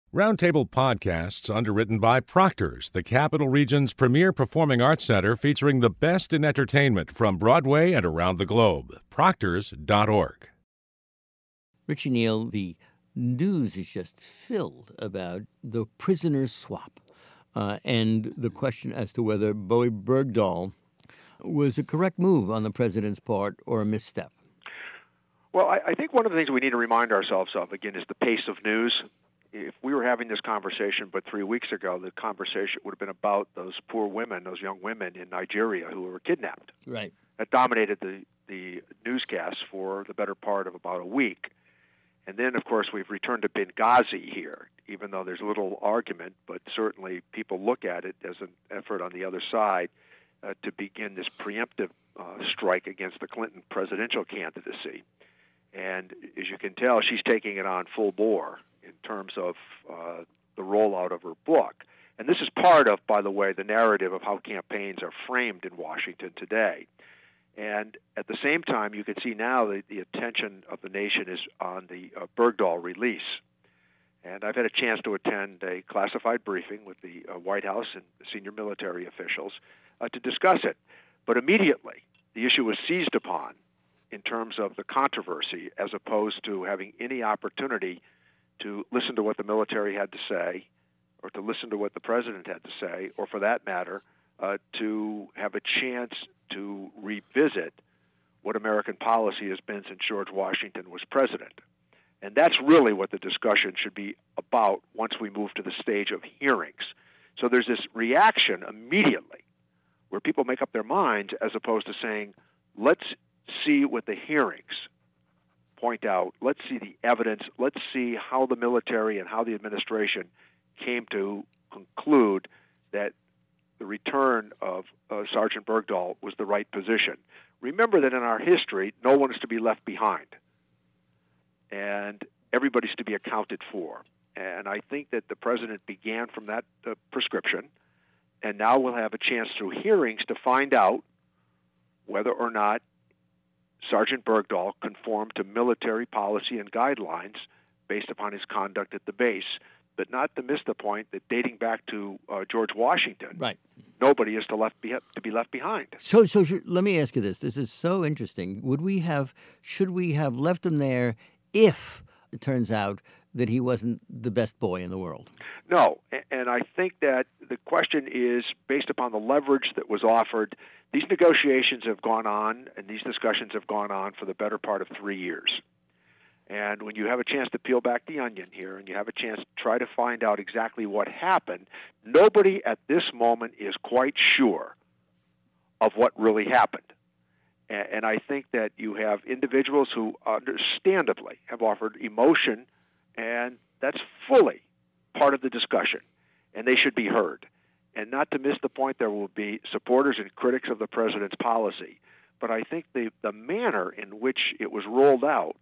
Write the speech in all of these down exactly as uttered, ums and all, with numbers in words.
Roundtable Podcasts, underwritten by Proctor's, the Capital Region's premier performing arts center featuring the best in entertainment from Broadway and around the globe. Proctors dot org. Richie Neal, the news is just filled about the prisoner swap uh, and the question as to whether Bowe Bergdahl was a correct move on the president's part or a misstep. Well, I, I think one of the things we need to remind ourselves of, again, is the pace of news. If we were having this conversation but three weeks ago, the conversation would have been about those poor women, those young women in Nigeria who were kidnapped. Right. That dominated the, the newscasts for the better part of about a week. And then, of course, we've returned to Benghazi here, even though there's little argument, but certainly people look at it as an effort on the other side uh, to begin this preemptive uh, strike against the Clinton presidential candidacy. And as you can tell, she's taking it on full bore in terms of uh, the rollout of her book. And this is part of, by the way, the narrative of how campaigns are framed in Washington today. And at the same time, you can see now that the attention of the nation is on the uh, Bergdahl release. And I've had a chance to attend a classified briefing with the uh, White House and senior military officials uh, to discuss it. But immediately, the issue was seized upon in terms of the controversy, as opposed to having any opportunity to listen to what the military had to say, or to listen to what the president had to say, or for that matter, uh, to have a chance to revisit what American policy has been since George Washington was president. And that's really what the discussion should be about once we move to the stage of hearings. So there's this reaction immediately where people make up their minds, as opposed to saying, let's see what the hearings point out. Let's see the evidence. Let's see how the military and how the administration came to conclude that the return of uh, Sergeant Bergdahl was the right position. Remember that in our history, no one is to be left behind, and everybody's to be accounted for. And I think that the president began from that uh, prescription, and now we'll have a chance through hearings to find out whether or not Sergeant Bergdahl conformed to military policy and guidelines based upon his conduct at the base, but not to miss the point that dating back to uh, George Washington, right, nobody is to left be, to be left behind. So, so sh- let me ask you this: this is so interesting. Would we have, should we have left him there if it turns out that he wasn't the best boy in the world? No, and I think that the question is based upon the leverage that was offered. These negotiations have gone on, and these discussions have gone on for the better part of three years. And when you have a chance to peel back the onion here, and you have a chance to try to find out exactly what happened, nobody at this moment is quite sure of what really happened. And I think that you have individuals who understandably have offered emotion, and that's fully part of the discussion, and they should be heard. And not to miss the point, there will be supporters and critics of the president's policy. But I think the, the manner in which it was rolled out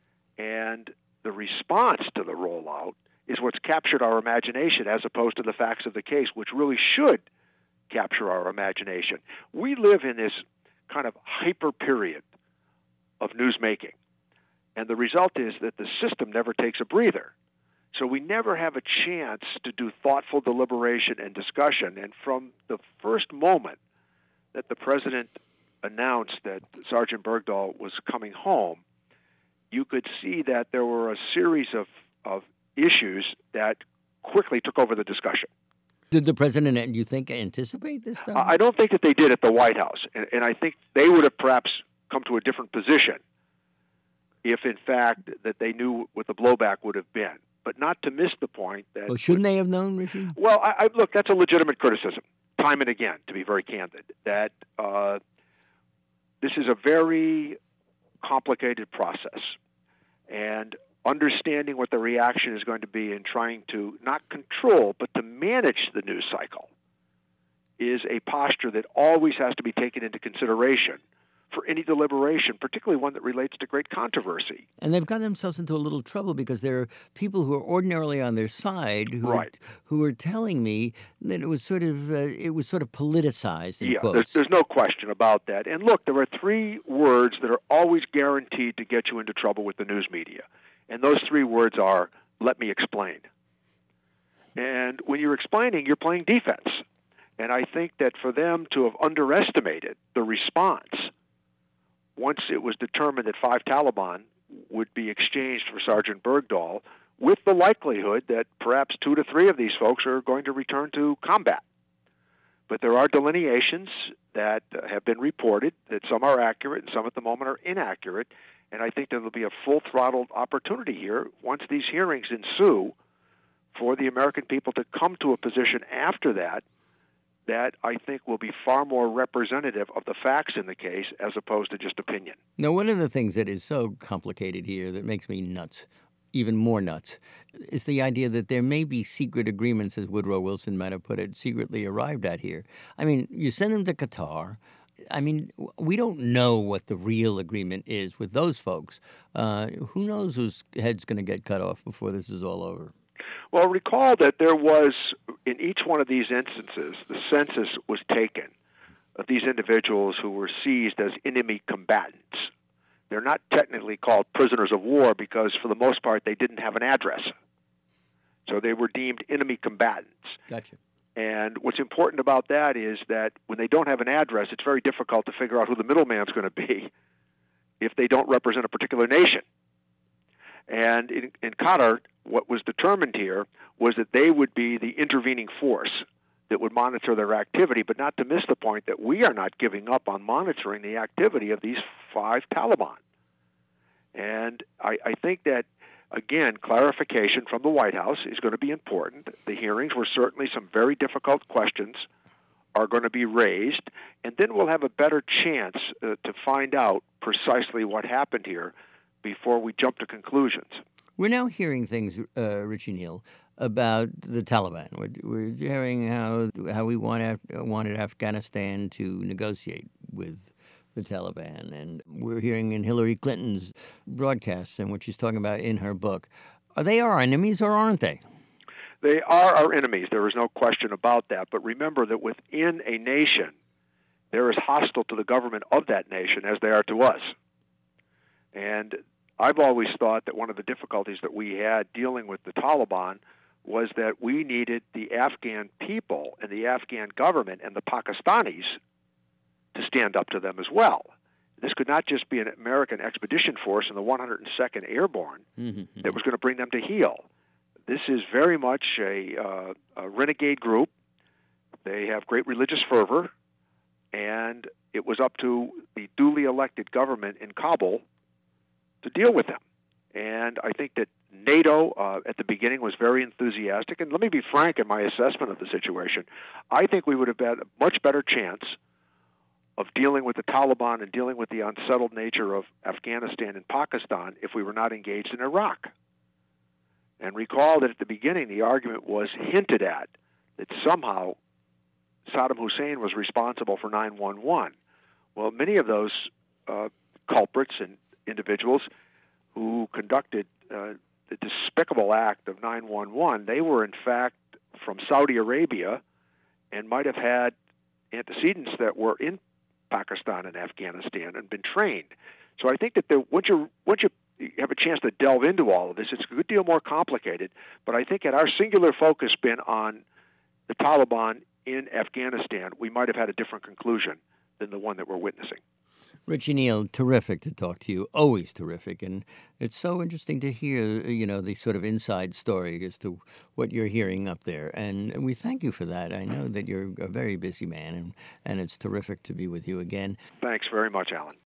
and the response to the rollout is what's captured our imagination, as opposed to the facts of the case, which really should capture our imagination. We live in this kind of hyper period of newsmaking, and the result is that the system never takes a breather. So we never have a chance to do thoughtful deliberation and discussion. And from the first moment that the president announced that Sergeant Bergdahl was coming home, you could see that there were a series of, of issues that quickly took over the discussion. Did the president, and you think, anticipate this stuff? I don't think that they did at the White House. And, and I think they would have perhaps come to a different position if, in fact, that they knew what the blowback would have been. But not to miss the point that... Well, shouldn't they have known, Richie? Well, I, I, look, that's a legitimate criticism, time and again, to be very candid, that uh, this is a very complicated process. And understanding what the reaction is going to be and trying to not control, but to manage the news cycle is a posture that always has to be taken into consideration for any deliberation, particularly one that relates to great controversy. And they've gotten themselves into a little trouble because there are people who are ordinarily on their side who right. are, who are telling me that it was sort of uh, it was sort of politicized. In yeah, quotes. There's, there's no question about that. And look, there are three words that are always guaranteed to get you into trouble with the news media, and those three words are "let me explain." And when you're explaining, you're playing defense. And I think that for them to have underestimated the response once it was determined that five Taliban would be exchanged for Sergeant Bergdahl, with the likelihood that perhaps two to three of these folks are going to return to combat. But there are delineations that have been reported, that some are accurate and some at the moment are inaccurate. And I think there will be a full-throttled opportunity here once these hearings ensue for the American people to come to a position after that that I think will be far more representative of the facts in the case as opposed to just opinion. Now, one of the things that is so complicated here that makes me nuts, even more nuts, is the idea that there may be secret agreements, as Woodrow Wilson might have put it, secretly arrived at here. I mean, you send them to Qatar. I mean, we don't know what the real agreement is with those folks. Uh, who knows whose head's going to get cut off before this is all over? Well, recall that there was, in each one of these instances, the census was taken of these individuals who were seized as enemy combatants. They're not technically called prisoners of war because, for the most part, they didn't have an address. So they were deemed enemy combatants. Gotcha. And what's important about that is that when they don't have an address, it's very difficult to figure out who the middleman's going to be if they don't represent a particular nation. And in, in Qatar, what was determined here was that they would be the intervening force that would monitor their activity, but not to miss the point that we are not giving up on monitoring the activity of these five Taliban. And I, I think that, again, clarification from the White House is going to be important. The hearings were certainly some very difficult questions are going to be raised, and then we'll have a better chance uh, to find out precisely what happened here before we jump to conclusions. We're now hearing things, uh, Richie Neal, about the Taliban. We're, we're hearing how how we want Af- wanted Afghanistan to negotiate with the Taliban, and we're hearing in Hillary Clinton's broadcasts and what she's talking about in her book. Are they our enemies or aren't they? They are our enemies. There is no question about that. But remember that within a nation, they're as hostile to the government of that nation as they are to us. And I've always thought that one of the difficulties that we had dealing with the Taliban was that we needed the Afghan people and the Afghan government and the Pakistanis to stand up to them as well. This could not just be an American expedition force in the one hundred second Airborne mm-hmm. that was going to bring them to heel. This is very much a, uh, a renegade group. They have great religious fervor, and it was up to the duly elected government in Kabul to deal with them. And I think that NATO uh, at the beginning was very enthusiastic. And let me be frank in my assessment of the situation. I think we would have had a much better chance of dealing with the Taliban and dealing with the unsettled nature of Afghanistan and Pakistan if we were not engaged in Iraq. And recall that at the beginning the argument was hinted at that somehow Saddam Hussein was responsible for nine one one. Well, many of those uh, culprits and individuals who conducted uh, the despicable act of nine one one, they were in fact from Saudi Arabia and might have had antecedents that were in Pakistan and Afghanistan and been trained. So I think that there, once you once you have a chance to delve into all of this, it's a good deal more complicated. But I think had our singular focus been on the Taliban in Afghanistan, we might have had a different conclusion than the one that we're witnessing. Richie Neal, terrific to talk to you, always terrific. And it's so interesting to hear, you know, the sort of inside story as to what you're hearing up there. And we thank you for that. I know that you're a very busy man, and, and it's terrific to be with you again. Thanks very much, Alan.